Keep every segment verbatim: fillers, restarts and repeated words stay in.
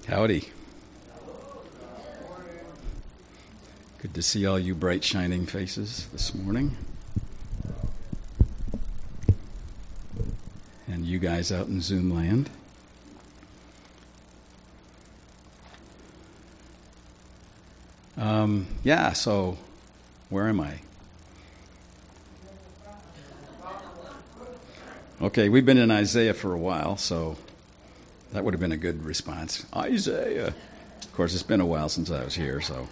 Howdy. Good to see all you bright, shining faces this morning. And you guys out in Zoom land. Um, yeah, so where am I? Okay, we've been in Isaiah for a while, so that would have been a good response. Isaiah. Of course, it's been a while since I was here, so.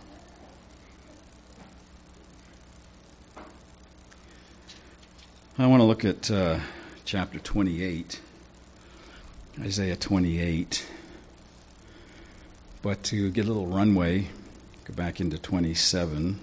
I want to look at uh, chapter twenty-eight, Isaiah twenty-eight. But to get a little runway, go back into twenty-seven.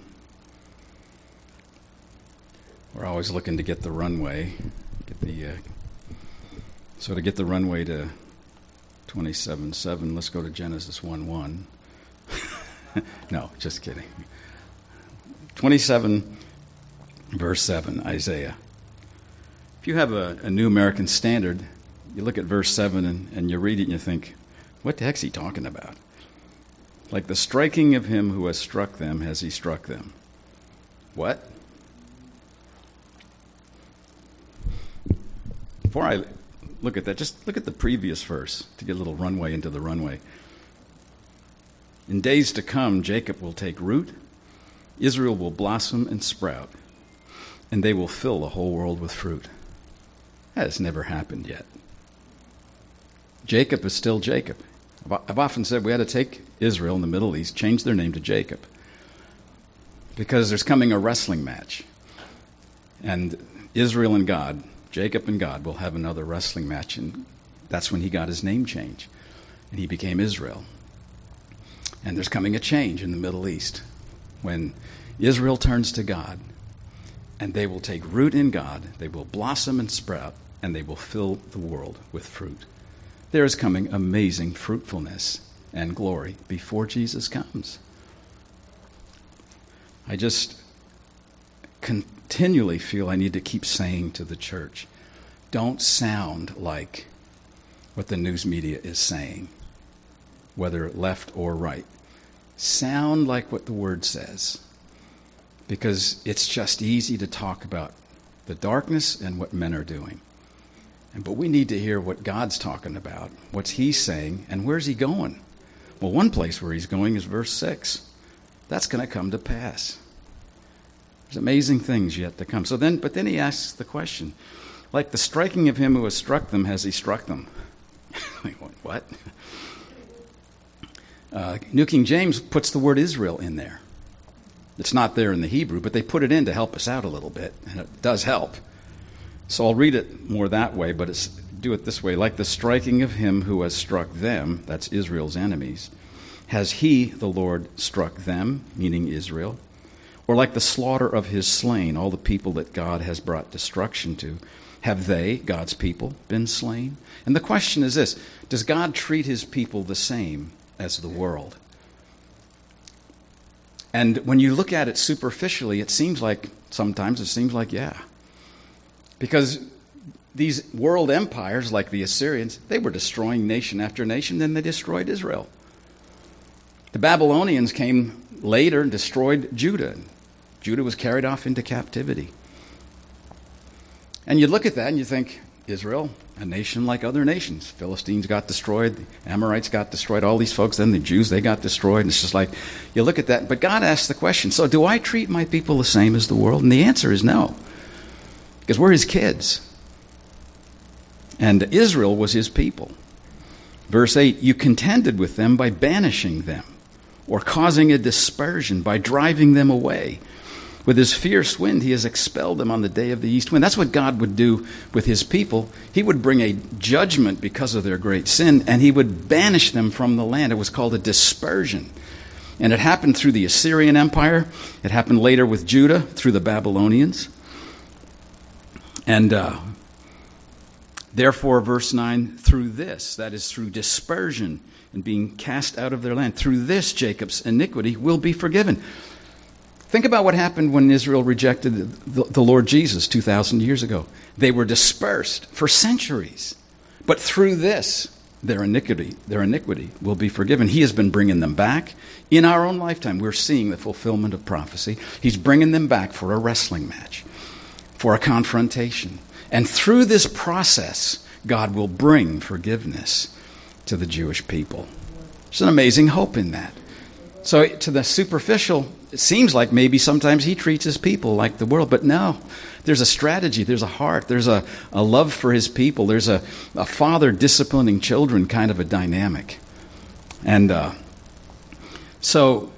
We're always looking to get the runway, get the. Uh, so to get the runway to twenty-seven seven, let's go to Genesis one one. No, just kidding. twenty-seven, verse seven, Isaiah. If you have a, a New American Standard, you look at verse seven and, and you read it and you think, what the heck's he talking about? Like the striking of him who has struck them, has he struck them? What? Before I look at that, just look at the previous verse to get a little runway into the runway. In days to come, Jacob will take root, Israel will blossom and sprout, and they will fill the whole world with fruit. That has never happened yet. Jacob is still Jacob. I've often said we had to take Israel in the Middle East, change their name to Jacob, because there's coming a wrestling match. And Israel and God, Jacob and God, will have another wrestling match, and that's when he got his name changed, and he became Israel. And there's coming a change in the Middle East when Israel turns to God, and they will take root in God, they will blossom and sprout, and they will fill the world with fruit. There is coming amazing fruitfulness and glory before Jesus comes. I just continually feel I need to keep saying to the church, don't sound like what the news media is saying, whether left or right. Sound like what the Word says, because it's just easy to talk about the darkness and what men are doing. But we need to hear what God's talking about, what's He's saying, and where's He going? Well, one place where He's going is verse six. That's going to come to pass. There's amazing things yet to come. So then, but then He asks the question, like the striking of him who has struck them, has He struck them? What? Uh, New King James puts the word Israel in there. It's not there in the Hebrew, but they put it in to help us out a little bit, and it does help. So I'll read it more that way, but it's, do it this way. Like the striking of him who has struck them, that's Israel's enemies, has he, the Lord, struck them, meaning Israel? Or like the slaughter of his slain, all the people that God has brought destruction to, have they, God's people, been slain? And the question is this, does God treat his people the same as the world? And when you look at it superficially, it seems like, sometimes it seems like, yeah. Because these world empires, like the Assyrians, they were destroying nation after nation, then they destroyed Israel. The Babylonians came later and destroyed Judah. Judah was carried off into captivity. And you look at that and you think, Israel, a nation like other nations. Philistines got destroyed, the Amorites got destroyed, all these folks, then the Jews, they got destroyed. And it's just like, you look at that. But God asks the question, so do I treat my people the same as the world? And the answer is no. Because we're his kids. And Israel was his people. Verse eight, you contended with them by banishing them, or causing a dispersion by driving them away. With his fierce wind, he has expelled them on the day of the east wind. That's what God would do with his people. He would bring a judgment because of their great sin, and he would banish them from the land. It was called a dispersion. And it happened through the Assyrian Empire. It happened later with Judah, through the Babylonians. And uh, therefore, verse nine, through this, that is through dispersion and being cast out of their land, through this Jacob's iniquity will be forgiven. Think about what happened when Israel rejected the, the Lord Jesus two thousand years ago. They were dispersed for centuries. But through this, their iniquity, their iniquity will be forgiven. He has been bringing them back. In our own lifetime, we're seeing the fulfillment of prophecy. He's bringing them back for a wrestling match, for a confrontation. And through this process, God will bring forgiveness to the Jewish people. There's an amazing hope in that. So to the superficial, it seems like maybe sometimes he treats his people like the world, but no. There's a strategy, there's a heart, there's a, a love for his people, there's a, a father disciplining children kind of a dynamic. And uh, so,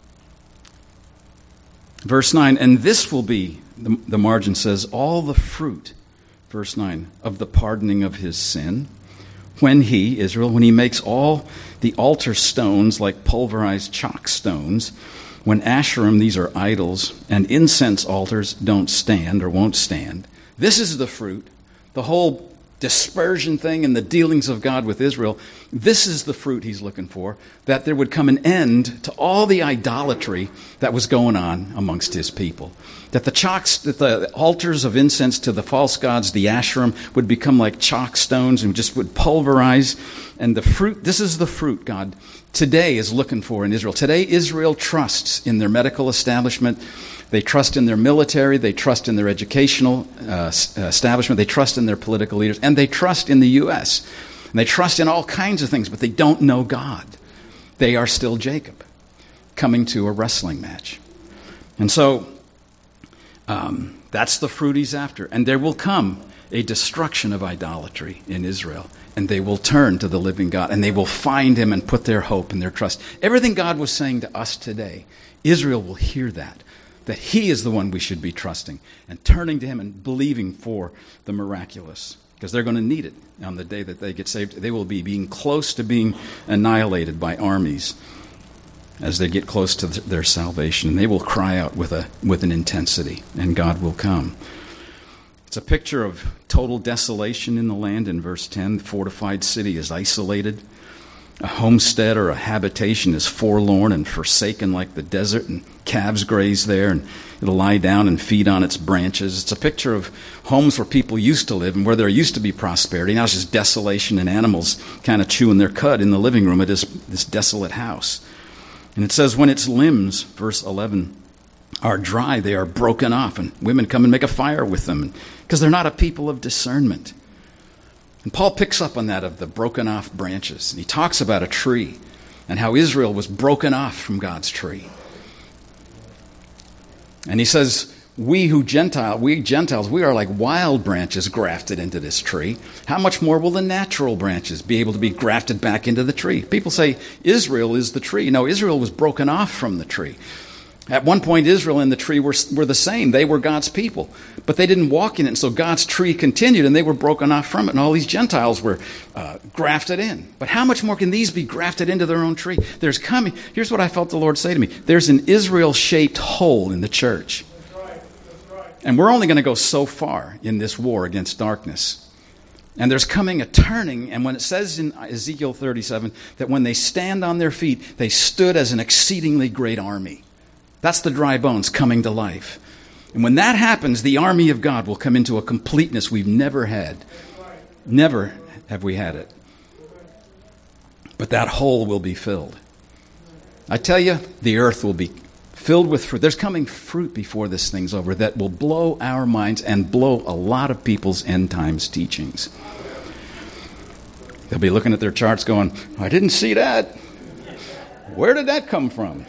verse nine, and this will be, the, the margin says, all the fruit, verse nine, of the pardoning of his sin, when he, Israel, when he makes all the altar stones like pulverized chalk stones, when Asherim, these are idols, and incense altars don't stand or won't stand. This is the fruit, the whole dispersion thing and the dealings of God with Israel. This is the fruit he's looking for, that there would come an end to all the idolatry that was going on amongst his people. That the chalks, that the altars of incense to the false gods, the Asherim, would become like chalk stones and just would pulverize. And the fruit, this is the fruit God today is looking for in Israel. Today, Israel trusts in their medical establishment. They trust in their military. They trust in their educational uh, establishment. They trust in their political leaders. And they trust in the U S And they trust in all kinds of things, but they don't know God. They are still Jacob coming to a wrestling match. And so um, that's the fruit he's after. And there will come a destruction of idolatry in Israel. And they will turn to the living God, and they will find him and put their hope and their trust. Everything God was saying to us today, Israel will hear that, that he is the one we should be trusting and turning to him and believing for the miraculous, because they're going to need it on the day that they get saved. They will be being close to being annihilated by armies as they get close to their salvation. And they will cry out with a with an intensity, and God will come. It's a picture of total desolation in the land in verse ten. The fortified city is isolated. A homestead or a habitation is forlorn and forsaken like the desert, and calves graze there, and it'll lie down and feed on its branches. It's a picture of homes where people used to live and where there used to be prosperity. Now it's just desolation and animals kind of chewing their cud in the living room of this, this desolate house. And it says, when its limbs, verse eleven, are dry, they are broken off, and women come and make a fire with them, because they're not a people of discernment. And Paul picks up on that of the broken off branches, and he talks about a tree and how Israel was broken off from God's tree. And he says, we who Gentile, we Gentiles, we are like wild branches grafted into this tree. How much more will the natural branches be able to be grafted back into the tree? People say Israel is the tree. No, Israel was broken off from the tree. At one point, Israel and the tree were, were the same. They were God's people. But they didn't walk in it, and so God's tree continued, and they were broken off from it, and all these Gentiles were uh, grafted in. But how much more can these be grafted into their own tree? There's coming, here's what I felt the Lord say to me. There's an Israel-shaped hole in the church. That's right. That's right. And we're only going to go so far in this war against darkness. And there's coming a turning, and when it says in Ezekiel thirty-seven that when they stand on their feet, they stood as an exceedingly great army. That's the dry bones coming to life. And when that happens, the army of God will come into a completeness we've never had. Never have we had it. But that hole will be filled. I tell you, the earth will be filled with fruit. There's coming fruit before this thing's over that will blow our minds and blow a lot of people's end times teachings. They'll be looking at their charts going, I didn't see that. Where did that come from?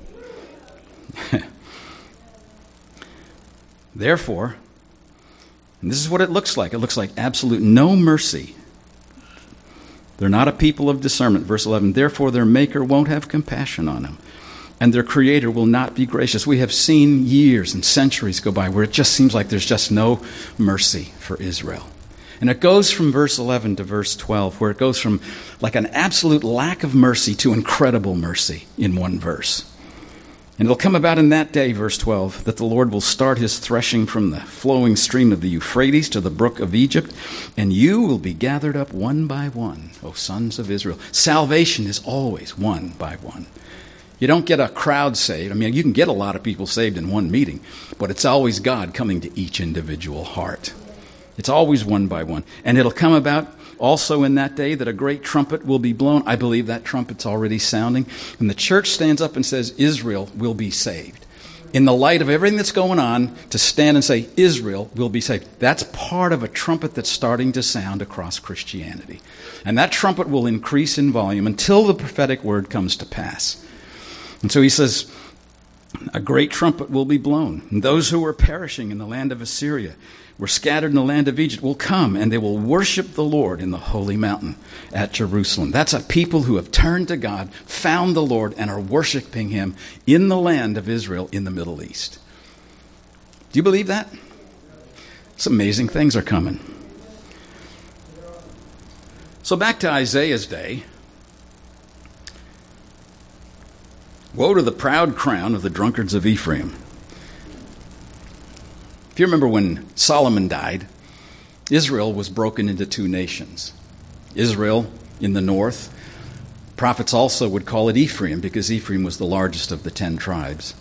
Therefore, and this is what it looks like. It looks like absolute no mercy. They're not a people of discernment. Verse eleven, therefore their maker won't have compassion on them, and their creator will not be gracious. We have seen years and centuries go by where it just seems like there's just no mercy for Israel. And it goes from verse eleven to verse twelve, where it goes from like an absolute lack of mercy to incredible mercy in one verse. And it'll come about in that day, verse twelve, that the Lord will start his threshing from the flowing stream of the Euphrates to the brook of Egypt, and you will be gathered up one by one, O sons of Israel. Salvation is always one by one. You don't get a crowd saved. I mean, you can get a lot of people saved in one meeting, but it's always God coming to each individual heart. It's always one by one. And it'll come about also in that day that a great trumpet will be blown. I believe that trumpet's already sounding. And the church stands up and says, Israel will be saved. In the light of everything that's going on, to stand and say, Israel will be saved. That's part of a trumpet that's starting to sound across Christianity. And that trumpet will increase in volume until the prophetic word comes to pass. And so he says, a great trumpet will be blown. And those who were perishing in the land of Assyria, were scattered in the land of Egypt, will come, and they will worship the Lord in the holy mountain at Jerusalem. That's a people who have turned to God, found the Lord, and are worshiping him in the land of Israel in the Middle East. Do you believe that? Some amazing things are coming. So back to Isaiah's day. Woe to the proud crown of the drunkards of Ephraim. If you remember when Solomon died, Israel was broken into two nations. Israel in the north. Prophets also would call it Ephraim because Ephraim was the largest of the ten tribes.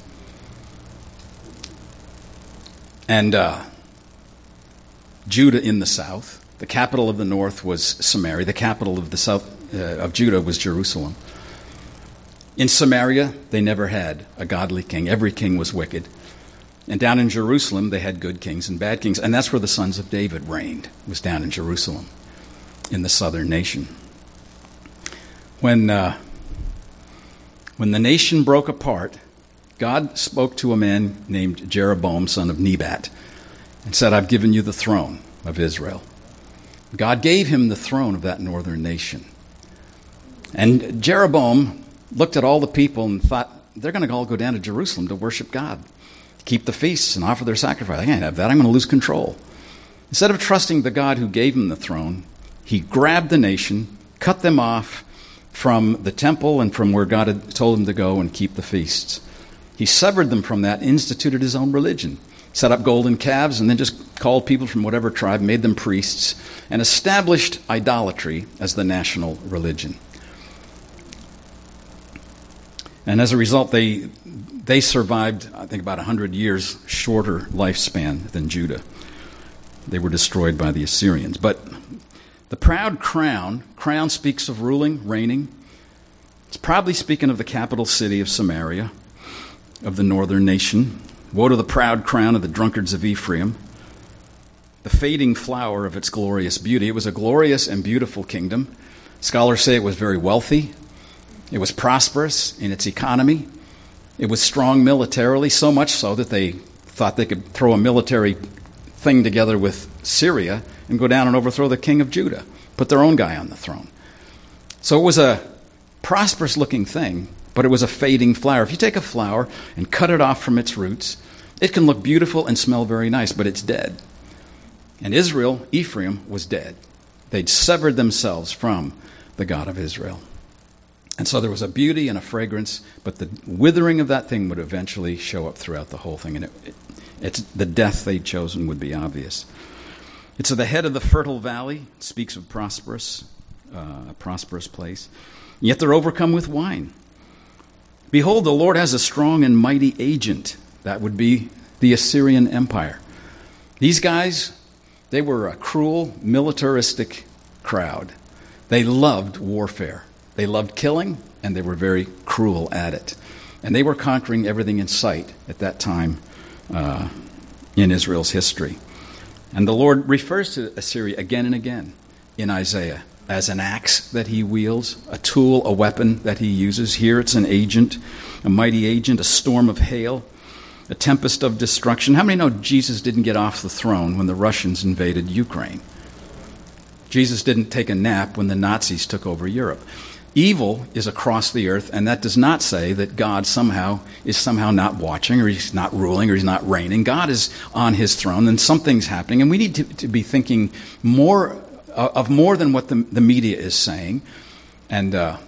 And uh, Judah in the south. The capital of the north was Samaria. The capital of the south uh, of Judah was Jerusalem. In Samaria, they never had a godly king. Every king was wicked. And down in Jerusalem, they had good kings and bad kings. And that's where the sons of David reigned, was down in Jerusalem, in the southern nation. When, uh, when the nation broke apart, God spoke to a man named Jeroboam, son of Nebat, and said, I've given you the throne of Israel. God gave him the throne of that northern nation. And Jeroboam looked at all the people and thought, they're going to all go down to Jerusalem to worship God, keep the feasts and offer their sacrifice. I can't have that. I'm going to lose control. Instead of trusting the God who gave him the throne, he grabbed the nation, cut them off from the temple and from where God had told him to go and keep the feasts. He severed them from that, instituted his own religion, set up golden calves, and then just called people from whatever tribe, made them priests, and established idolatry as the national religion. And as a result, they they survived, I think, about one hundred years shorter lifespan than Judah. They were destroyed by the Assyrians. But the proud crown, crown speaks of ruling, reigning. It's probably speaking of the capital city of Samaria, of the northern nation. Woe to the proud crown of the drunkards of Ephraim, the fading flower of its glorious beauty. It was a glorious and beautiful kingdom. Scholars say it was very wealthy. It was prosperous in its economy. It was strong militarily, so much so that they thought they could throw a military thing together with Syria and go down and overthrow the king of Judah, put their own guy on the throne. So it was a prosperous-looking thing, but it was a fading flower. If you take a flower and cut it off from its roots, it can look beautiful and smell very nice, but it's dead. And Israel, Ephraim, was dead. They'd severed themselves from the God of Israel. And so there was a beauty and a fragrance, but the withering of that thing would eventually show up throughout the whole thing. And it, it, it's the death they'd chosen would be obvious. It's at the head of the fertile valley. It speaks of prosperous, uh, a prosperous place. Yet they're overcome with wine. Behold, the Lord has a strong and mighty agent. That would be the Assyrian Empire. These guys, they were a cruel, militaristic crowd. They loved warfare. They loved killing, and they were very cruel at it. And they were conquering everything in sight at that time uh, in Israel's history. And the Lord refers to Assyria again and again in Isaiah as an axe that he wields, a tool, a weapon that he uses. Here it's an agent, a mighty agent, a storm of hail, a tempest of destruction. How many know Jesus didn't get off the throne when the Russians invaded Ukraine? Jesus didn't take a nap when the Nazis took over Europe. Evil is across the earth, and that does not say that God somehow is somehow not watching, or he's not ruling, or he's not reigning. God is on his throne, and something's happening, and we need to, to be thinking more uh, of more than what the, the media is saying. And uh,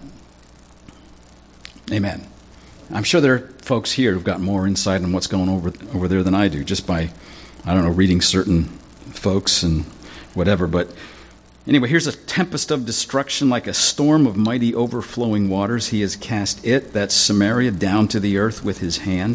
amen. I'm sure there are folks here who've got more insight on what's going on over over there than I do, just by, I don't know, reading certain folks and whatever, but. Anyway, here's a tempest of destruction like a storm of mighty overflowing waters. He has cast it, that's Samaria, down to the earth with his hand.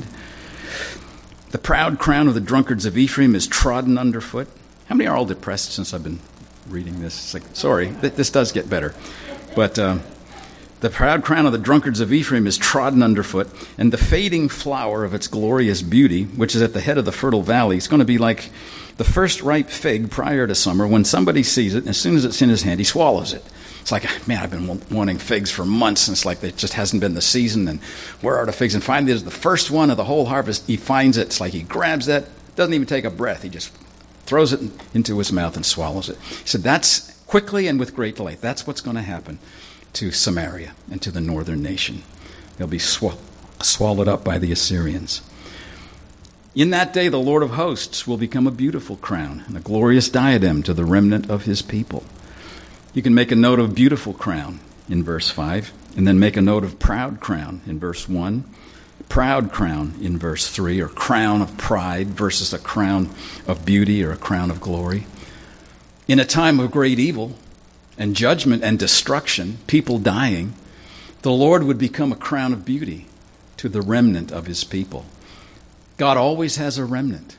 The proud crown of the drunkards of Ephraim is trodden underfoot. How many are all depressed since I've been reading this. It's like, sorry, th- this does get better. But uh, the proud crown of the drunkards of Ephraim is trodden underfoot, and the fading flower of its glorious beauty, which is at the head of the fertile valley, is going to be like the first ripe fig prior to summer. When somebody sees it, and as soon as it's in his hand, he swallows it. It's like, man, I've been w- wanting figs for months, and it's like it just hasn't been the season, and where are the figs? And finally, there's the first one of the whole harvest. He finds it. It's like he grabs that, doesn't even take a breath. He just throws it into his mouth and swallows it. He said, that's quickly and with great delight. That's what's going to happen to Samaria and to the northern nation. They'll be sw- swallowed up by the Assyrians. In that day, the Lord of hosts will become a beautiful crown and a glorious diadem to the remnant of his people. You can make a note of beautiful crown in verse five, and then make a note of proud crown in verse one, proud crown in verse three, or crown of pride versus a crown of beauty or a crown of glory. In a time of great evil and judgment and destruction, people dying, the Lord would become a crown of beauty to the remnant of his people. God always has a remnant.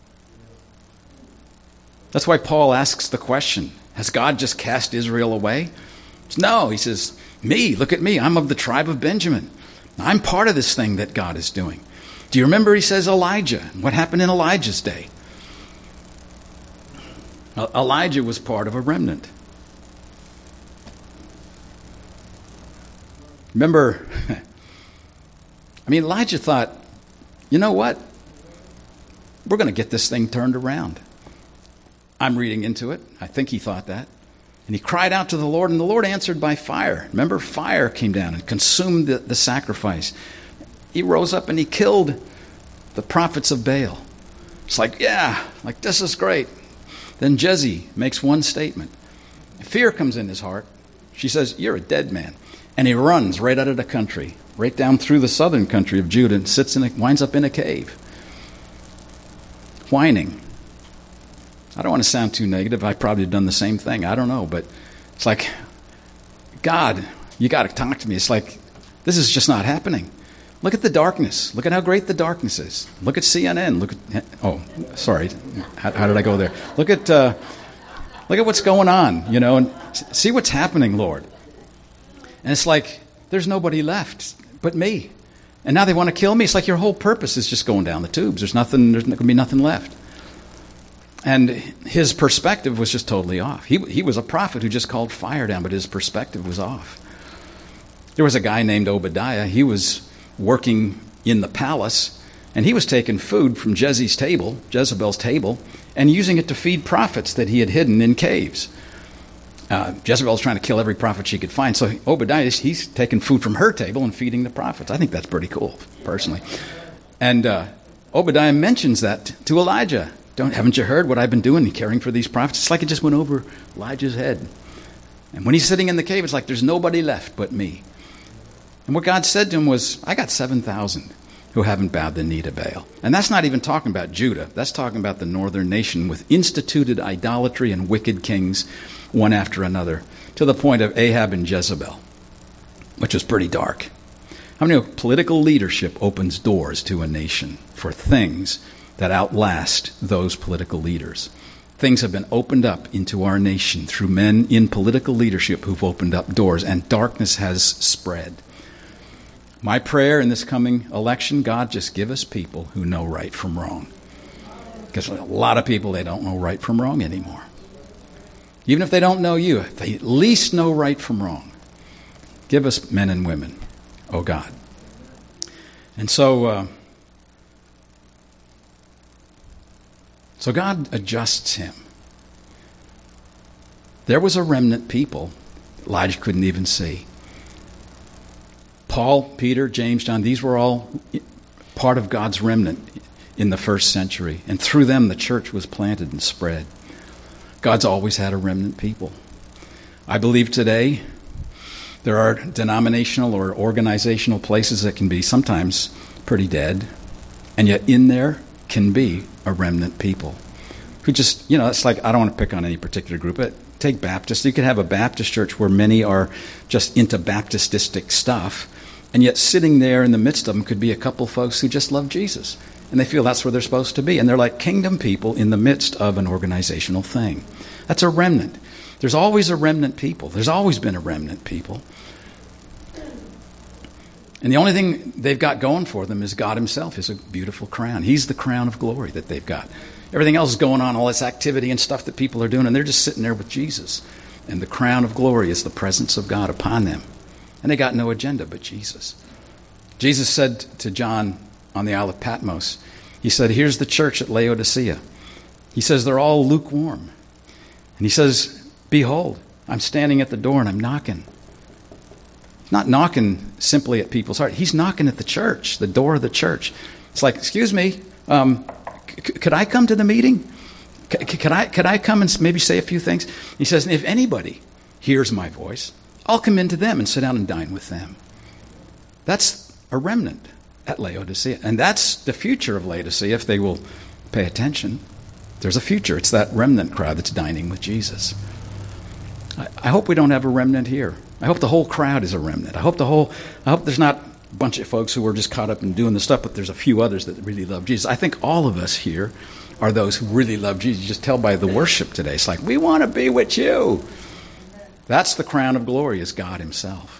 That's why Paul asks the question, has God just cast Israel away? No, he says, me, look at me, I'm of the tribe of Benjamin. I'm part of this thing that God is doing. Do you remember he says Elijah? What happened in Elijah's day? Elijah was part of a remnant. Remember, I mean, Elijah thought, you know what? We're going to get this thing turned around. I'm reading into it. I think he thought that. And he cried out to the Lord, and the Lord answered by fire. Remember, fire came down and consumed the, the sacrifice. He rose up and he killed the prophets of Baal. It's like, yeah, like this is great. Then Jezebel makes one statement. Fear comes in his heart. She says, you're a dead man. And he runs right out of the country, right down through the southern country of Judah, and sits in a, winds up in a cave, whining. I don't want to sound too negative. I've probably done the same thing. I don't know. But it's like, God, you got to talk to me. It's like, this is just not happening. Look at the darkness. Look at how great the darkness is. Look at C N N. Look at, oh, sorry. How, how did I go there? Look at, uh, look at what's going on, you know, and see what's happening, Lord. And it's like, there's nobody left but me. And now they want to kill me. It's like your whole purpose is just going down the tubes. There's nothing, there's going to be nothing left. And his perspective was just totally off. He, he was a prophet who just called fire down, but his perspective was off. There was a guy named Obadiah. He was working in the palace, and he was taking food from Jezebel's table, Jezebel's table, and using it to feed prophets that he had hidden in caves. Uh, Jezebel's trying to kill every prophet she could find, so Obadiah, he's taking food from her table and feeding the prophets. I think that's pretty cool, personally. And uh, Obadiah mentions that to Elijah. Don't, haven't you heard what I've been doing, caring for these prophets? It's like it just went over Elijah's head. And when he's sitting in the cave, it's like there's nobody left but me. And what God said to him was, I got seven thousand who haven't bowed the knee to Baal. And that's not even talking about Judah. That's talking about the northern nation with instituted idolatry and wicked kings, one after another, to the point of Ahab and Jezebel, which was pretty dark. How many know political leadership opens doors to a nation for things that outlast those political leaders? Things have been opened up into our nation through men in political leadership who've opened up doors, and darkness has spread. My prayer in this coming election, God, just give us people who know right from wrong. Because a lot of people, they don't know right from wrong anymore. Even if they don't know you, if they at least know right from wrong. Give us men and women, oh God. And so, uh, so God adjusts him. There was a remnant people Elijah couldn't even see. Paul, Peter, James, John, these were all part of God's remnant in the first century. And through them, the church was planted and spread. God's always had a remnant people. I believe today there are denominational or organizational places that can be sometimes pretty dead, and yet in there can be a remnant people who just, you know, it's like, I don't want to pick on any particular group, but take Baptist. You could have a Baptist church where many are just into Baptististic stuff, and yet sitting there in the midst of them could be a couple folks who just love Jesus, and they feel that's where they're supposed to be, and they're like kingdom people in the midst of an organizational thing. That's a remnant. There's always a remnant people. There's always been a remnant people. And the only thing they've got going for them is God himself is a beautiful crown. He's the crown of glory that they've got. Everything else is going on, all this activity and stuff that people are doing, and they're just sitting there with Jesus. And the crown of glory is the presence of God upon them. And they got no agenda but Jesus. Jesus said to John on the Isle of Patmos, he said, here's the church at Laodicea. He says, they're all lukewarm. And he says, behold, I'm standing at the door and I'm knocking. Not knocking simply at people's heart. He's knocking at the church, the door of the church. It's like, excuse me, um, c- could I come to the meeting? C- could I could I come and maybe say a few things? He says, if anybody hears my voice, I'll come into them and sit down and dine with them. That's a remnant at Laodicea. And that's the future of Laodicea if they will pay attention. There's a future. It's that remnant crowd that's dining with Jesus. I, I hope we don't have a remnant here. I hope the whole crowd is a remnant. I hope the whole, I hope there's not a bunch of folks who are just caught up in doing the stuff, but there's a few others that really love Jesus. I think all of us here are those who really love Jesus. You just tell by the worship today. It's like, we want to be with you. That's the crown of glory, is God himself.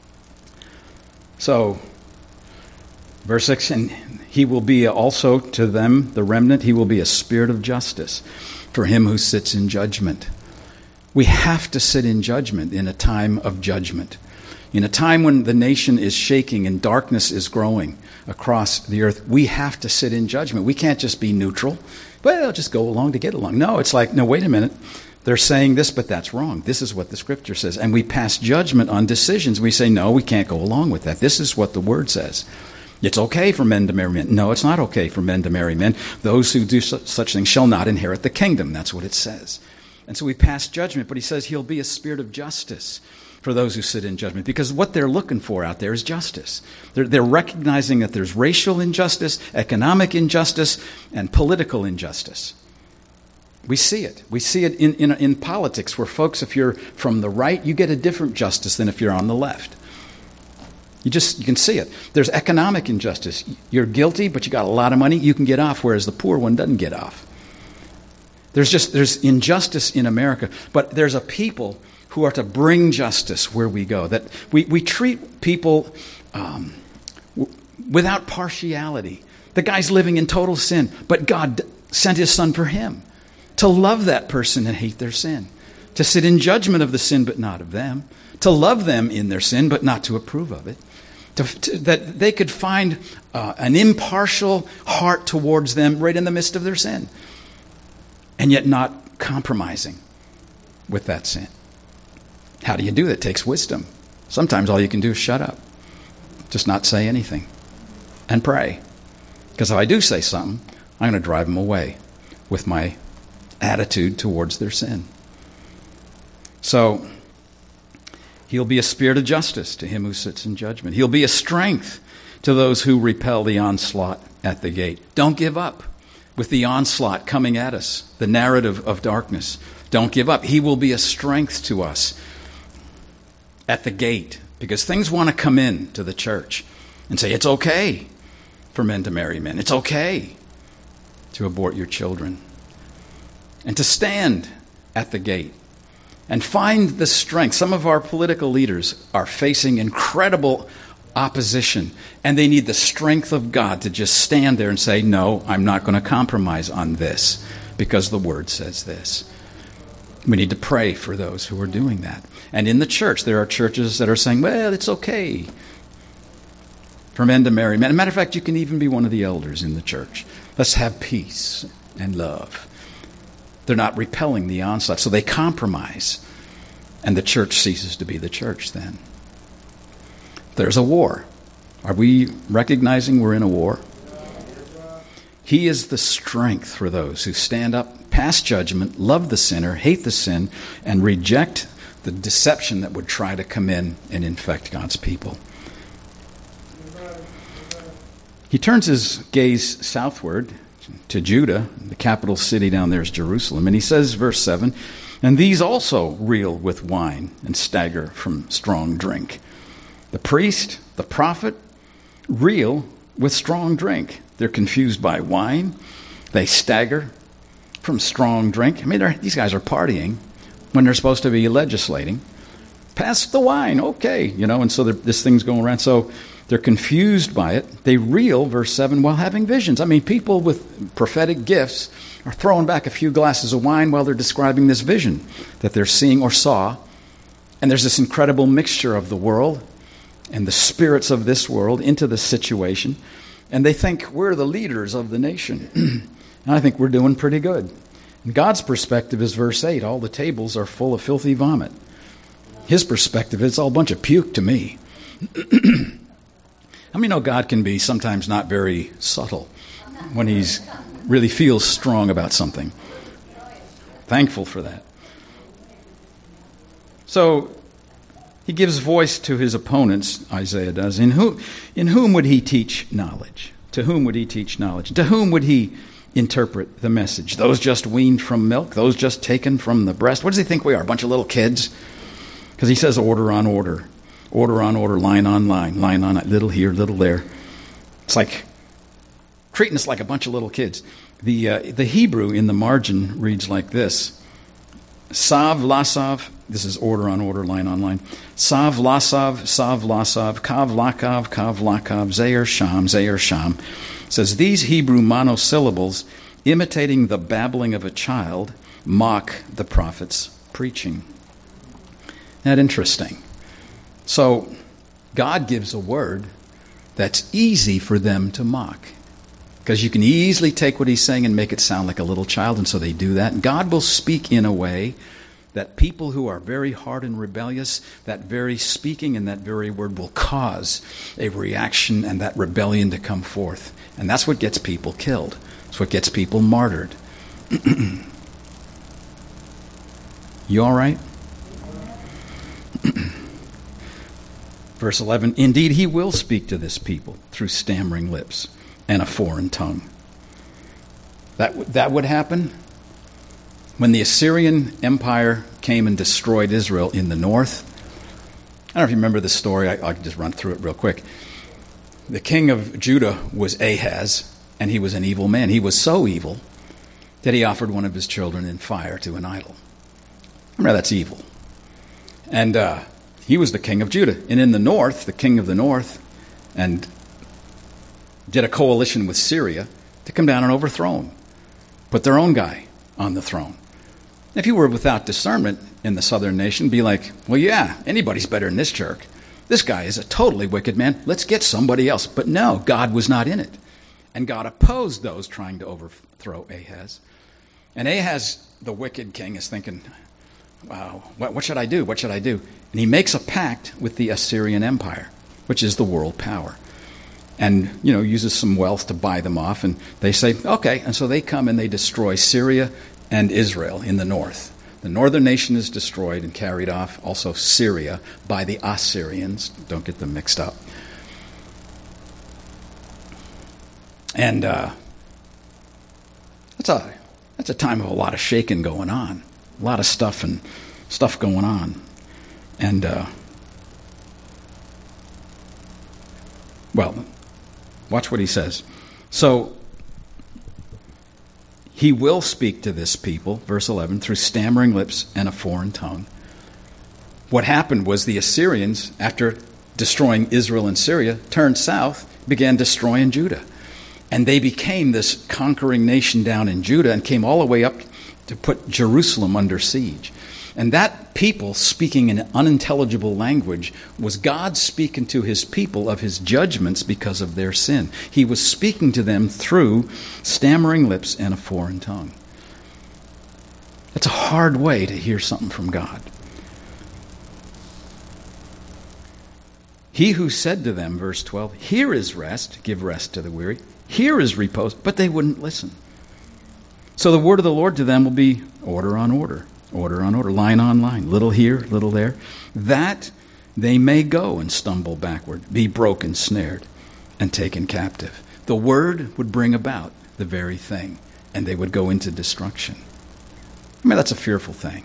So, verse six, and he will be also to them, the remnant, he will be a spirit of justice for him who sits in judgment. We have to sit in judgment in a time of judgment. In a time when the nation is shaking and darkness is growing across the earth, we have to sit in judgment. We can't just be neutral. Well, just go along to get along. No, it's like, no, wait a minute. They're saying this, but that's wrong. This is what the Scripture says. And we pass judgment on decisions. We say, no, we can't go along with that. This is what the Word says. It's okay for men to marry men. No, it's not okay for men to marry men. Those who do such things shall not inherit the kingdom. That's what it says. And so we pass judgment, but he says he'll be a spirit of justice for those who sit in judgment, because what they're looking for out there is justice. They're, they're recognizing that there's racial injustice, economic injustice, and political injustice. We see it. We see it in, in, in politics, where folks, if you're from the right, you get a different justice than if you're on the left. You just you can see it. There's economic injustice. You're guilty, but you got a lot of money, you can get off, whereas the poor one doesn't get off. There's just there's injustice in America, but there's a people who are to bring justice where we go. That we, we treat people um, w- without partiality. The guy's living in total sin, but God sent his son for him to love that person and hate their sin, to sit in judgment of the sin but not of them, to love them in their sin but not to approve of it, to, to, that they could find uh, an impartial heart towards them right in the midst of their sin. And yet not compromising with that sin. How do you do that? It takes wisdom. Sometimes all you can do is shut up. Just not say anything. And pray. Because if I do say something, I'm going to drive them away with my attitude towards their sin. So, he'll be a spirit of justice to him who sits in judgment. He'll be a strength to those who repel the onslaught at the gate. Don't give up. With the onslaught coming at us, the narrative of darkness. Don't give up. He will be a strength to us at the gate, because things want to come in to the church and say, it's okay for men to marry men. It's okay to abort your children. And to stand at the gate and find the strength. Some of our political leaders are facing incredible opposition, and they need the strength of God to just stand there and say, no, I'm not going to compromise on this because the Word says this. We need to pray for those who are doing that. And in the church, there are churches that are saying, well, it's okay for men to marry men. As a matter of fact, you can even be one of the elders in the church. Let's have peace and love. They're not repelling the onslaught, so they compromise, and the church ceases to be the church then. There's a war. Are we recognizing we're in a war? He is the strength for those who stand up, pass judgment, love the sinner, hate the sin, and reject the deception that would try to come in and infect God's people. He turns his gaze southward to Judah. The capital city down there is Jerusalem. And he says, verse seven, and these also reel with wine and stagger from strong drink. The priest, the prophet, reel with strong drink. They're confused by wine. They stagger from strong drink. I mean, these guys are partying. when they're supposed to be legislating. Pass the wine, okay, you know, and so this thing's going around. So they're confused by it. They reel, verse seven, while having visions. I mean, people with prophetic gifts are throwing back a few glasses of wine while they're describing this vision that they're seeing or saw. And there's this incredible mixture of the world and the spirits of this world into the situation. And they think we're the leaders of the nation. And I think we're doing pretty good. And God's perspective is verse eight. All the tables are full of filthy vomit. His perspective, it's all a bunch of puke to me. How many know God can be sometimes not very subtle when he really feels strong about something? Thankful for that. So he gives voice to his opponents, Isaiah does. In whom, in whom would he teach knowledge? To whom would he teach knowledge? To whom would he interpret the message? Those just weaned from milk? Those just taken from the breast? What does he think we are, a bunch of little kids? Because he says order on order. Order on order, line on line, line on line, little here, little there. It's like treating us like a bunch of little kids. The uh, the Hebrew in the margin reads like this. Sav lasav, this is order on order, line on line. Sav lasav, sav lasav, kav lakav, kav lakav, zeir sham, zeir sham. It says these Hebrew monosyllables, imitating the babbling of a child, mock the prophet's preaching. Isn't that interesting? So God gives a word that's easy for them to mock. Because you can easily take what he's saying and make it sound like a little child, and so they do that. And God will speak in a way that people who are very hard and rebellious, that very speaking and that very word will cause a reaction and that rebellion to come forth. And that's what gets people killed. That's what gets people martyred. You all right? Verse eleven, indeed he will speak to this people through stammering lips and a foreign tongue. That, that would happen when the Assyrian Empire came and destroyed Israel in the north. I don't know if you remember the story. I, I'll just run through it real quick. The king of Judah was Ahaz, and he was an evil man. He was so evil that he offered one of his children in fire to an idol. Remember, that's evil. And uh, he was the king of Judah. And in the north, the king of the north, and did a coalition with Syria to come down and overthrow him. Put their own guy on the throne. If you were without discernment in the southern nation, be like, well, yeah, anybody's better than this jerk. This guy is a totally wicked man. Let's get somebody else. But no, God was not in it. And God opposed those trying to overthrow Ahaz. And Ahaz, the wicked king, is thinking, wow, what, what should I do? What should I do? And he makes a pact with the Assyrian Empire, which is the world power. And, you know, uses some wealth to buy them off. And they say, okay. And so they come and they destroy Syria and Israel in the north. The northern nation is destroyed and carried off, also Syria, by the Assyrians. Don't get them mixed up. And uh, that's a that's a time of a lot of shaking going on, a lot of stuff and stuff going on, and uh, well, watch what he says. So he will speak to this people, verse eleven, through stammering lips and a foreign tongue. What happened was the Assyrians, after destroying Israel and Syria, turned south, began destroying Judah. And they became this conquering nation down in Judah and came all the way up to put Jerusalem under siege. And that people speaking an unintelligible language was God speaking to his people of his judgments because of their sin. He was speaking to them through stammering lips and a foreign tongue. It's a hard way to hear something from God. He who said to them, verse twelve, here is rest, give rest to the weary. Here is repose, but they wouldn't listen. So the word of the Lord to them will be order on order, order on order, line on line, little here, little there, that they may go and stumble backward, be broken, snared, and taken captive. The word would bring about the very thing, and they would go into destruction. I mean, that's a fearful thing.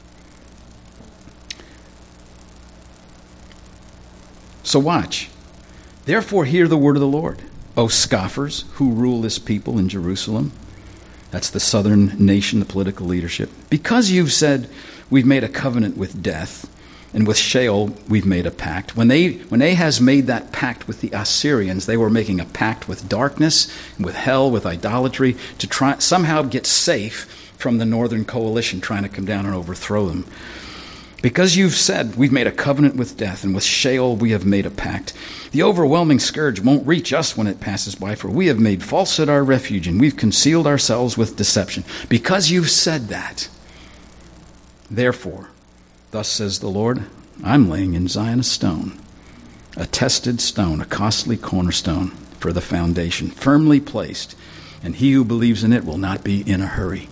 So watch. Therefore hear the word of the Lord, O scoffers who rule this people in Jerusalem. That's the southern nation, the political leadership. Because you've said, we've made a covenant with death, and with Sheol we've made a pact. When they when Ahaz made that pact with the Assyrians, they were making a pact with darkness, with hell, with idolatry, to try somehow get safe from the northern coalition trying to come down and overthrow them. Because you've said, we've made a covenant with death, and with Sheol we have made a pact. The overwhelming scourge won't reach us when it passes by, for we have made falsehood our refuge, and we've concealed ourselves with deception. Because you've said that, therefore, thus says the Lord, I'm laying in Zion a stone, a tested stone, a costly cornerstone for the foundation, firmly placed, and he who believes in it will not be in a hurry.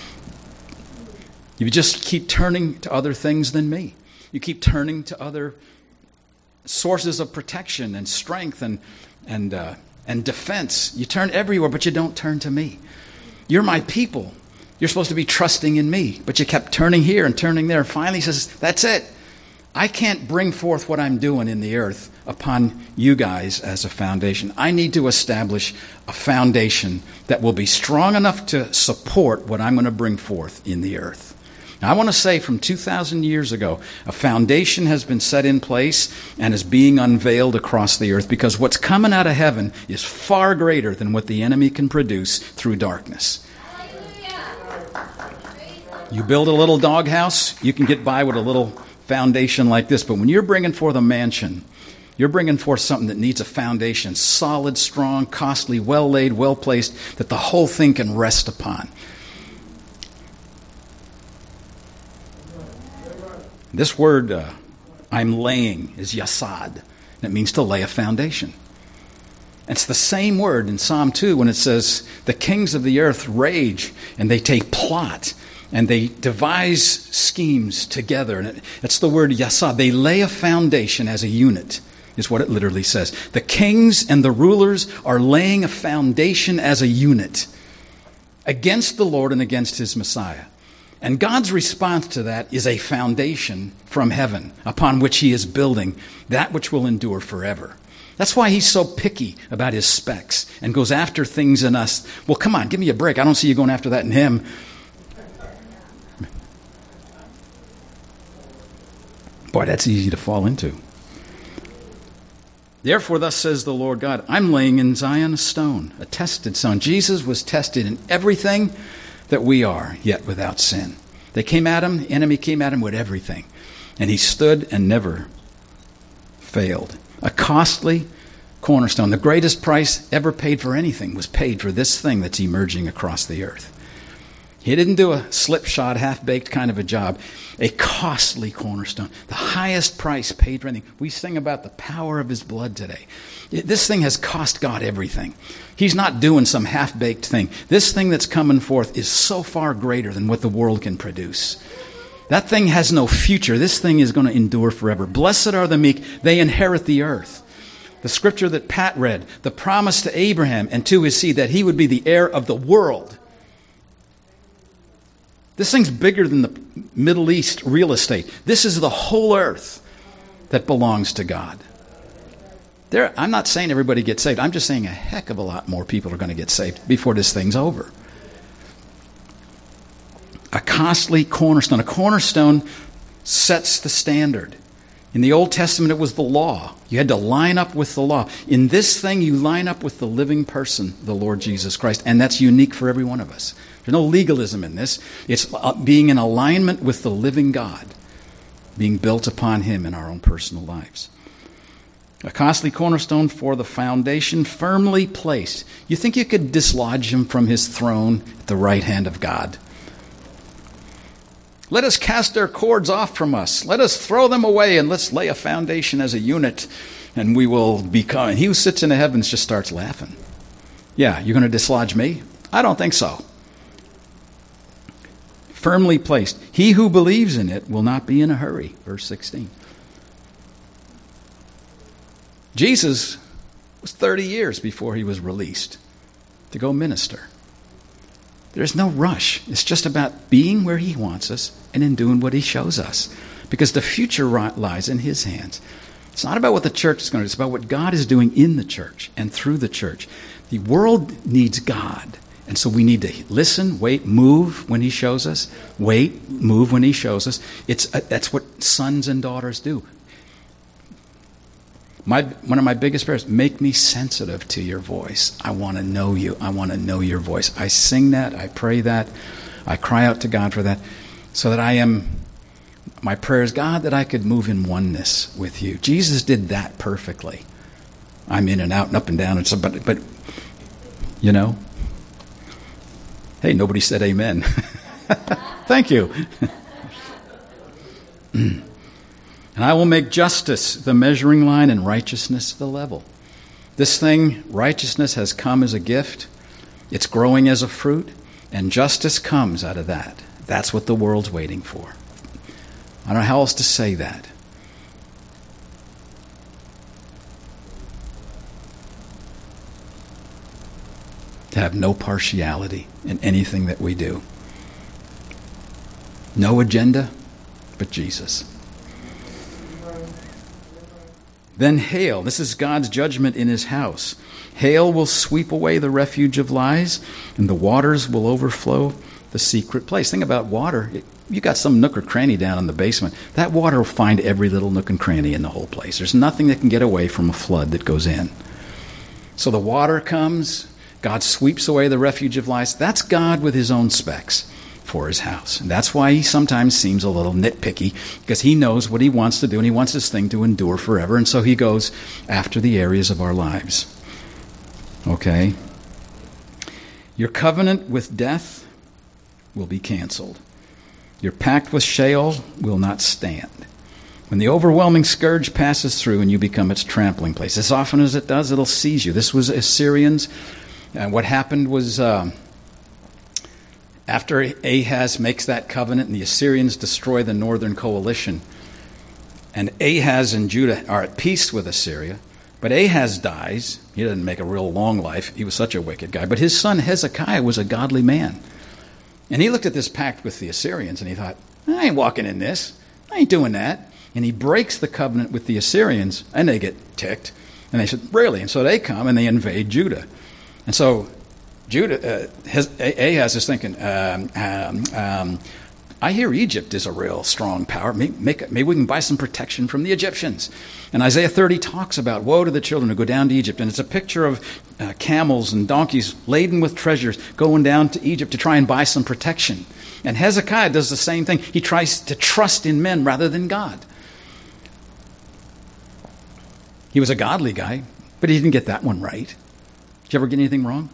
You just keep turning to other things than me. You keep turning to other sources of protection and strength and and uh, and defense. You turn everywhere, but you don't turn to me. You're my people. You're supposed to be trusting in me, but you kept turning here and turning there. Finally, he says, that's it. I can't bring forth what I'm doing in the earth upon you guys as a foundation. I need to establish a foundation that will be strong enough to support what I'm going to bring forth in the earth. Now, I want to say from two thousand years ago, a foundation has been set in place and is being unveiled across the earth, because what's coming out of heaven is far greater than what the enemy can produce through darkness. You build a little doghouse, you can get by with a little foundation like this, but when you're bringing forth a mansion, you're bringing forth something that needs a foundation, solid, strong, costly, well laid, well placed, that the whole thing can rest upon. This word, uh, I'm laying, is yasad. And it means to lay a foundation. It's the same word in Psalm two when it says, the kings of the earth rage, and they take plot, and they devise schemes together. And it, it's the word yasad. They lay a foundation as a unit, is what it literally says. The kings and the rulers are laying a foundation as a unit against the Lord and against his Messiah. And God's response to that is a foundation from heaven upon which he is building that which will endure forever. That's why he's so picky about his specs and goes after things in us. Well, come on, give me a break. I don't see you going after that in him. Boy, that's easy to fall into. Therefore, thus says the Lord God, I'm laying in Zion a stone, a tested stone. Jesus was tested in everything that we are, yet without sin. They came at him, the enemy came at him with everything, and he stood and never failed. A costly cornerstone, the greatest price ever paid for anything was paid for this thing that's emerging across the earth. He didn't do a slipshod, half-baked kind of a job. A costly cornerstone, the highest price paid for anything. We sing about the power of his blood today. This thing has cost God everything. He's not doing some half-baked thing. This thing that's coming forth is so far greater than what the world can produce. That thing has no future. This thing is going to endure forever. Blessed are the meek. They inherit the earth. The scripture that Pat read, the promise to Abraham and to his seed that he would be the heir of the world. This thing's bigger than the Middle East real estate. This is the whole earth that belongs to God. There, I'm not saying everybody gets saved. I'm just saying a heck of a lot more people are going to get saved before this thing's over. A costly cornerstone. A cornerstone sets the standard. In the Old Testament, it was the law. You had to line up with the law. In this thing, you line up with the living person, the Lord Jesus Christ, and that's unique for every one of us. There's no legalism in this. It's being in alignment with the living God, being built upon him in our own personal lives. A costly cornerstone for the foundation, firmly placed. You think you could dislodge him from his throne at the right hand of God? Let us cast their cords off from us. Let us throw them away, and let's lay a foundation as a unit, and we will become. And he who sits in the heavens just starts laughing. Yeah, you're going to dislodge me? I don't think so. Firmly placed. He who believes in it will not be in a hurry. Verse sixteen. Jesus was thirty years before he was released to go minister. There's no rush. It's just about being where he wants us and in doing what he shows us. Because the future lies in his hands. It's not about what the church is going to do. It's about what God is doing in the church and through the church. The world needs God, And so we need to listen, wait, move when he shows us. Wait, move when he shows us. It's uh, that's what sons and daughters do. My one of my biggest prayers, make me sensitive to your voice. I want to know you. I want to know your voice. I sing that. I pray that. I cry out to God for that, so that I am, my prayer is, God, that I could move in oneness with you. Jesus did that perfectly. I'm in and out and up and down, and so, but, but you know, hey, nobody said amen. Thank you. And I will make justice the measuring line and righteousness the level. This thing, righteousness, has come as a gift. It's growing as a fruit, and justice comes out of that. That's what the world's waiting for. I don't know how else to say that. To have no partiality in anything that we do. No agenda but Jesus. Then hail. This is God's judgment in his house. Hail will sweep away the refuge of lies, and the waters will overflow the secret place. Think about water. You got some nook or cranny down in the basement. That water will find every little nook and cranny in the whole place. There's nothing that can get away from a flood that goes in. So the water comes. God sweeps away the refuge of lies. That's God with his own specs for his house. And that's why he sometimes seems a little nitpicky, because he knows what he wants to do, and he wants this thing to endure forever. And so he goes after the areas of our lives. Okay? Your covenant with death will be canceled. Your pact with Sheol will not stand. When the overwhelming scourge passes through and you become its trampling place, as often as it does, it'll seize you. This was Assyrians. And what happened was, uh, after Ahaz makes that covenant and the Assyrians destroy the northern coalition, and Ahaz and Judah are at peace with Assyria, but Ahaz dies. He didn't make a real long life. He was such a wicked guy. But his son Hezekiah was a godly man. And he looked at this pact with the Assyrians and he thought, I ain't walking in this. I ain't doing that. And he breaks the covenant with the Assyrians, and they get ticked. And they said, really? And so they come and they invade Judah. And so Judah, uh, has, Ahaz is thinking, um, um, um, I hear Egypt is a real strong power. Maybe, make, maybe we can buy some protection from the Egyptians. And Isaiah thirty talks about, woe to the children who go down to Egypt. And it's a picture of uh, camels and donkeys laden with treasures going down to Egypt to try and buy some protection. And Hezekiah does the same thing. He tries to trust in men rather than God. He was a godly guy, but he didn't get that one right. Did you ever get anything wrong?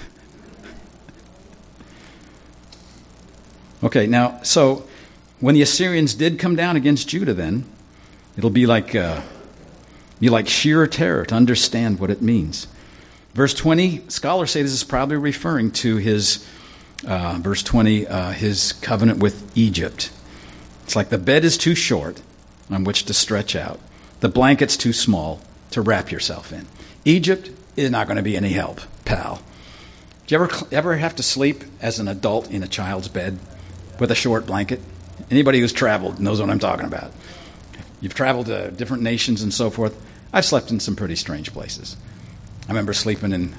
Okay, now, so when the Assyrians did come down against Judah then, it'll be like uh, be like sheer terror to understand what it means. Verse twenty, scholars say this is probably referring to his, uh, verse twenty, uh, his covenant with Egypt. It's like the bed is too short on which to stretch out. The blanket's too small to wrap yourself in. Egypt is not going to be any help, pal. Do you ever, ever have to sleep as an adult in a child's bed with a short blanket? Anybody who's traveled knows what I'm talking about. You've traveled to different nations and so forth. I've slept in some pretty strange places. I remember sleeping in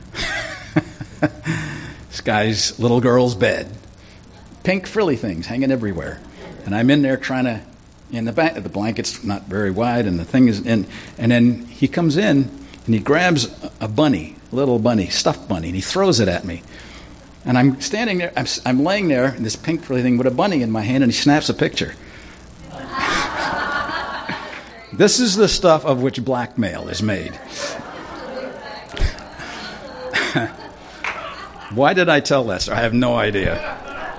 this guy's little girl's bed. Pink frilly things hanging everywhere. And I'm in there trying to, in the back, the blanket's not very wide, and the thing is in, and then he comes in and he grabs a bunny, a little bunny, stuffed bunny, and he throws it at me. And I'm standing there, I'm, I'm laying there in this pink frilly thing with a bunny in my hand, and he snaps a picture. This is the stuff of which blackmail is made. Why did I tell that story? I have no idea.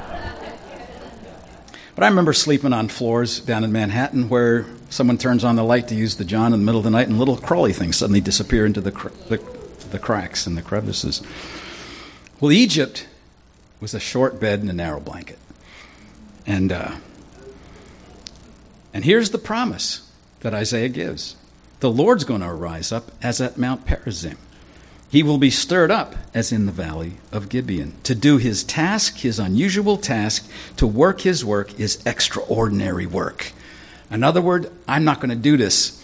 But I remember sleeping on floors down in Manhattan where someone turns on the light to use the John in the middle of the night, and little crawly things suddenly disappear into the, cr- the, the cracks and the crevices. Well, Egypt was a short bed and a narrow blanket. And uh, and here's the promise that Isaiah gives. The Lord's going to rise up as at Mount Perazim. He will be stirred up as in the valley of Gibeon. To do his task, his unusual task, to work his work is extraordinary work. In other words, I'm not going to do this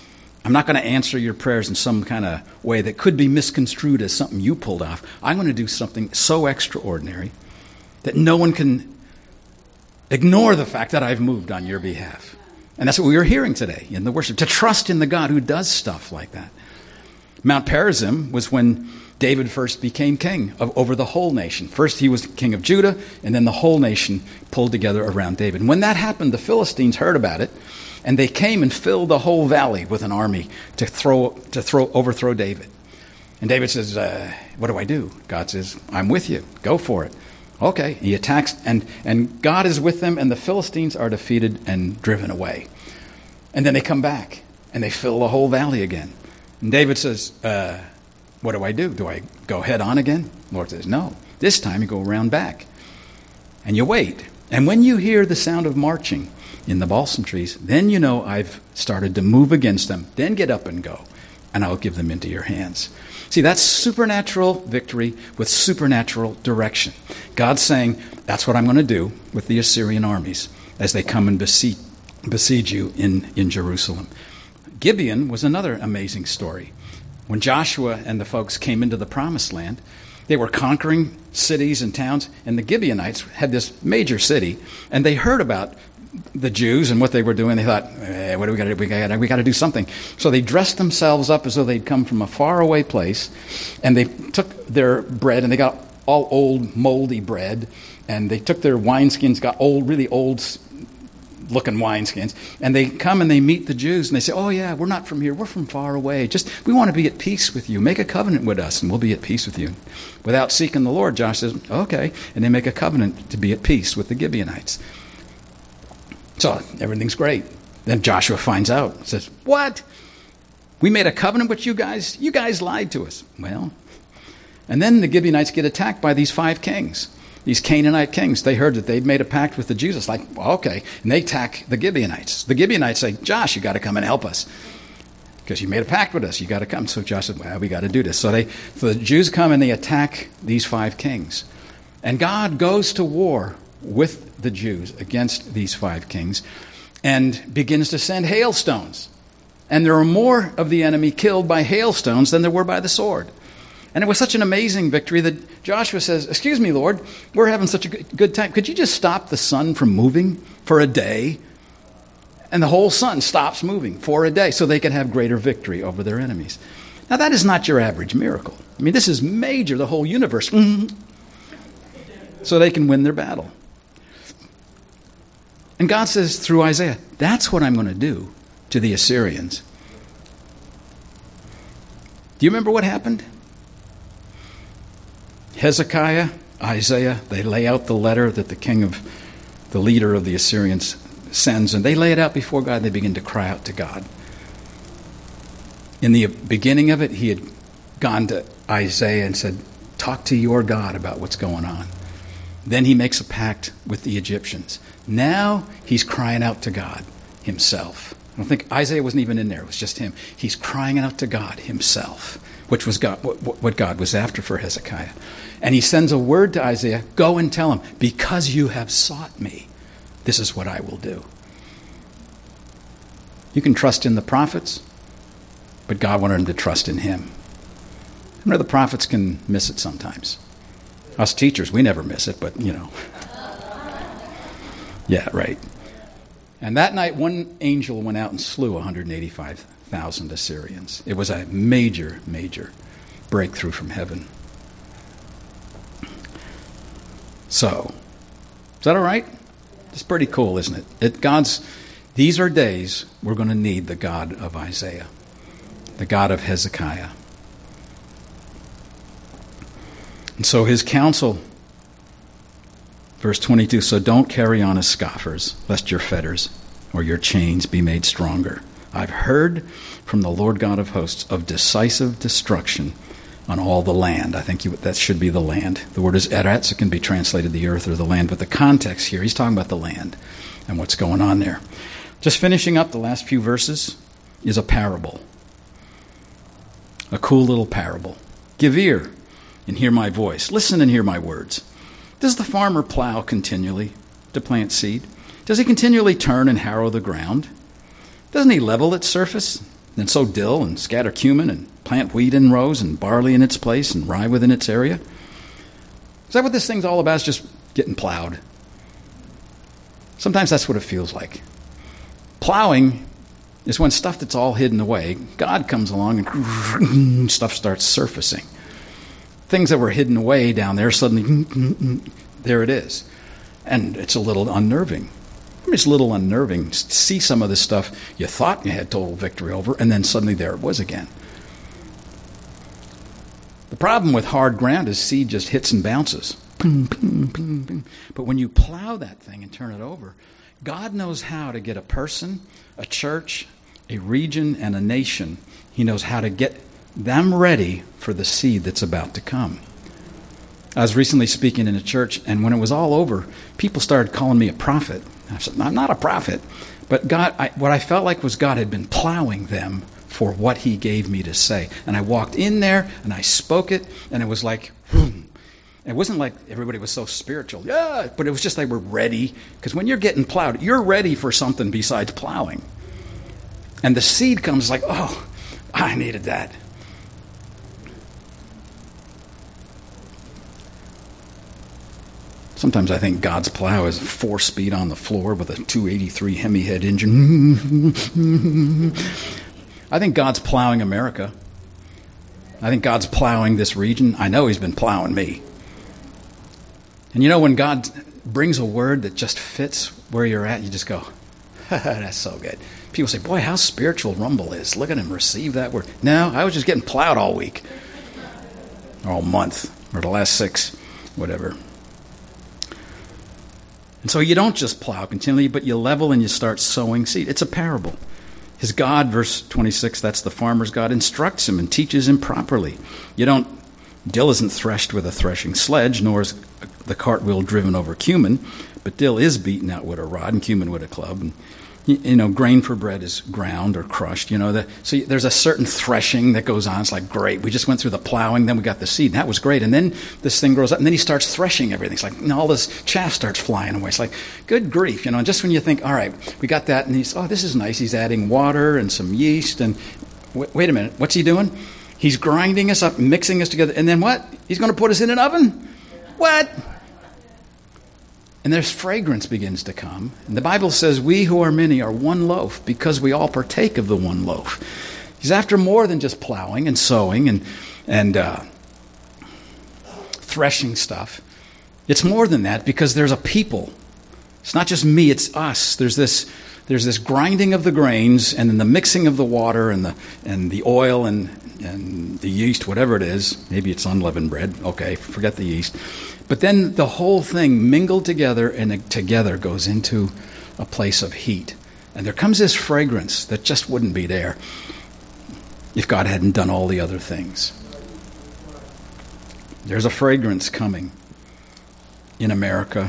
I'm not going to answer your prayers in some kind of way that could be misconstrued as something you pulled off. I'm going to do something so extraordinary that no one can ignore the fact that I've moved on your behalf. And that's what we were hearing today in the worship, to trust in the God who does stuff like that. Mount Perazim was when David first became king of, over the whole nation. First he was king of Judah, and then the whole nation pulled together around David. And when that happened, the Philistines heard about it, and they came and filled the whole valley with an army to throw to throw overthrow David. And David says, uh, what do I do? God says, I'm with you. Go for it. Okay. He attacks, and, and God is with them, and the Philistines are defeated and driven away. And then they come back, and they fill the whole valley again. And David says, uh, what do I do? Do I go head on again? The Lord says, no. This time you go around back. And you wait. And when you hear the sound of marching in the balsam trees, then you know I've started to move against them. Then get up and go, and I'll give them into your hands. See, that's supernatural victory with supernatural direction. God's saying, that's what I'm going to do with the Assyrian armies as they come and besiege, besiege you in, in Jerusalem. Gibeon was another amazing story. When Joshua and the folks came into the promised land, they were conquering cities and towns, and the Gibeonites had this major city, and they heard about the Jews and what they were doing. They thought, eh, what do we got to do? We got we got to do something. So they dressed themselves up as though they'd come from a faraway place, and they took their bread, and they got all old, moldy bread, and they took their wineskins, got old, really old-looking wineskins, and they come and they meet the Jews, and they say, oh, yeah, we're not from here. We're from far away. Just, we want to be at peace with you. Make a covenant with us, and we'll be at peace with you. Without seeking the Lord, Josh says, okay, and they make a covenant to be at peace with the Gibeonites. So everything's great. Then Joshua finds out, says, what? We made a covenant with you guys? You guys lied to us. Well, and then the Gibeonites get attacked by these five kings, these Canaanite kings. They heard that they'd made a pact with the Jews. It's like, well, okay. And they attack the Gibeonites. The Gibeonites say, Josh, you got to come and help us because you made a pact with us. You got to come. So Josh said, well, we got to do this. So, they, so the Jews come and they attack these five kings. And God goes to war with the Jews against these five kings and begins to send hailstones. And there are more of the enemy killed by hailstones than there were by the sword. And it was such an amazing victory that Joshua says, excuse me, Lord, we're having such a good time. Could you just stop the sun from moving for a day? And the whole sun stops moving for a day so they can have greater victory over their enemies. Now, that is not your average miracle. I mean, this is major, the whole universe. So they can win their battle. And God says through Isaiah, that's what I'm going to do to the Assyrians. Do you remember what happened? Hezekiah, Isaiah, they lay out the letter that the king of, the leader of the Assyrians sends, and they lay it out before God, and they begin to cry out to God. In the beginning of it, he had gone to Isaiah and said, talk to your God about what's going on. Then he makes a pact with the Egyptians. Now he's crying out to God himself. I don't think Isaiah wasn't even in there. It was just him. He's crying out to God himself, which was God, what God was after for Hezekiah. And he sends a word to Isaiah, go and tell him, because you have sought me, this is what I will do. You can trust in the prophets, but God wanted him to trust in him. I know the prophets can miss it sometimes. Us teachers, we never miss it, but, you know. Yeah, right. And that night, one angel went out and slew one hundred eighty-five thousand Assyrians. It was a major, major breakthrough from heaven. So, is that all right? It's pretty cool, isn't it? It God's. These are days we're going to need the God of Isaiah, the God of Hezekiah. And so his counsel, verse twenty-two, so don't carry on as scoffers, lest your fetters or your chains be made stronger. I've heard from the Lord God of hosts of decisive destruction on all the land. I think you, that should be the land. The word is eretz. It can be translated the earth or the land, but the context here, he's talking about the land and what's going on there. Just finishing up the last few verses is a parable. A cool little parable. Give ear and hear my voice. Listen and hear my words. Does the farmer plow continually to plant seed? Does he continually turn and harrow the ground? Doesn't he level its surface Then sow dill and scatter cumin and plant wheat in rows and barley in its place and rye within its area. Is that what this thing's all about? Is just getting plowed? Sometimes that's what it feels like. Plowing is when stuff that's all hidden away, God comes along and stuff starts surfacing. Things that were hidden away down there, suddenly, there it is. And it's a little unnerving. It's a little unnerving to see some of this stuff you thought you had total victory over, and then suddenly there it was again. The problem with hard ground is seed just hits and bounces. But when you plow that thing and turn it over, God knows how to get a person, a church, a region, and a nation. He knows how to get them ready for the seed that's about to come. I was recently speaking in a church, and when it was all over, people started calling me a prophet. I said, I'm not a prophet. But God, I, what I felt like was God had been plowing them for what he gave me to say. And I walked in there, and I spoke it, and it was like, whoom. It wasn't like everybody was so spiritual. Yeah, but it was just like we're ready. Because when you're getting plowed, you're ready for something besides plowing. And the seed comes like, oh, I needed that. Sometimes I think God's plow is four speed on the floor with a two eighty-three Hemi head engine. I think God's plowing America. I think God's plowing this region. I know he's been plowing me. And you know, when God brings a word that just fits where you're at, you just go, that's so good. People say, boy, how spiritual Rumble is. Look at him receive that word. No, I was just getting plowed all week. Or all month. Or the last six, whatever. And so you don't just plow continually, but you level and you start sowing seed. It's a parable. His God, verse twenty-six, that's the farmer's God, instructs him and teaches him properly. You don't, dill isn't threshed with a threshing sledge, nor is the cartwheel driven over cumin, but dill is beaten out with a rod and cumin with a club. And, you know, grain for bread is ground or crushed, you know. The, so there's a certain threshing that goes on. It's like, great, we just went through the plowing, then we got the seed. And that was great. And then this thing grows up, and then he starts threshing everything. It's like, and all this chaff starts flying away. It's like, good grief, you know. And just when you think, all right, we got that, and he's, oh, this is nice. He's adding water and some yeast. And wait, wait a minute, what's he doing? He's grinding us up, mixing us together. And then what? He's going to put us in an oven? What? And there's fragrance begins to come. And the Bible says we who are many are one loaf because we all partake of the one loaf. He's after more than just plowing and sowing and, and uh, threshing stuff. It's more than that because there's a people. It's not just me, it's us. There's this there's this grinding of the grains and then the mixing of the water and the and the oil and, and the yeast, whatever it is. Maybe it's unleavened bread. Okay, forget the yeast. But then the whole thing mingled together and it together goes into a place of heat. And there comes this fragrance that just wouldn't be there if God hadn't done all the other things. There's a fragrance coming in America.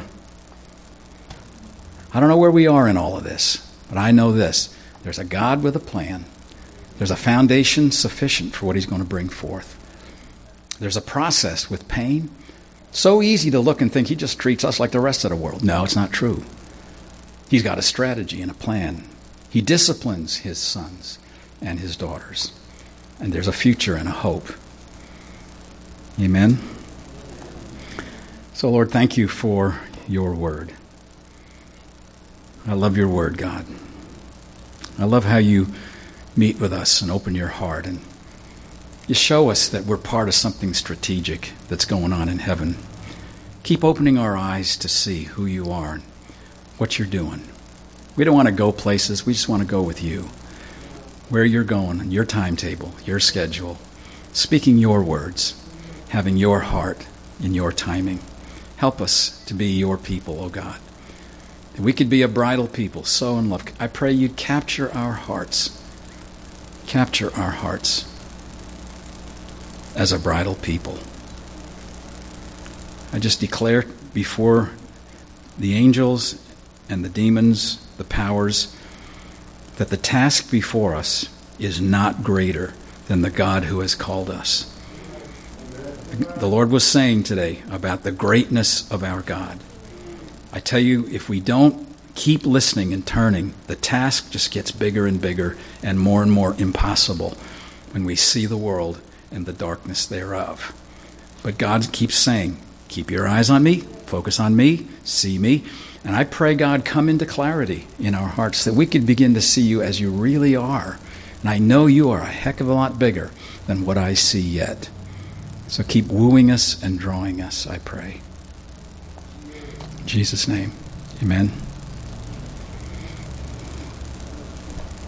I don't know where we are in all of this, but I know this. There's a God with a plan. There's a foundation sufficient for what he's going to bring forth. There's a process with pain. So easy to look and think he just treats us like the rest of the world. No, it's not true. He's got a strategy and a plan. He disciplines his sons and his daughters. And there's a future and a hope. Amen. So, Lord, thank you for your word. I love your word, God. I love how you meet with us and open your heart and you show us that we're part of something strategic that's going on in heaven. Keep opening our eyes to see who you are and what you're doing. We don't want to go places. We just want to go with you. Where you're going, your timetable, your schedule, speaking your words, having your heart in your timing. Help us to be your people, O God. That we could be a bridal people, so in love. I pray you'd capture our hearts. Capture our hearts as a bridal people. I just declare before the angels and the demons, the powers, that the task before us is not greater than the God who has called us. The Lord was saying today about the greatness of our God. I tell you, if we don't keep listening and turning. The task just gets bigger and bigger and more and more impossible when we see the world and the darkness thereof. But God keeps saying, keep your eyes on me, focus on me, see me. And I pray, God, come into clarity in our hearts that we could begin to see you as you really are. And I know you are a heck of a lot bigger than what I see yet. So keep wooing us and drawing us, I pray. In Jesus' name, amen.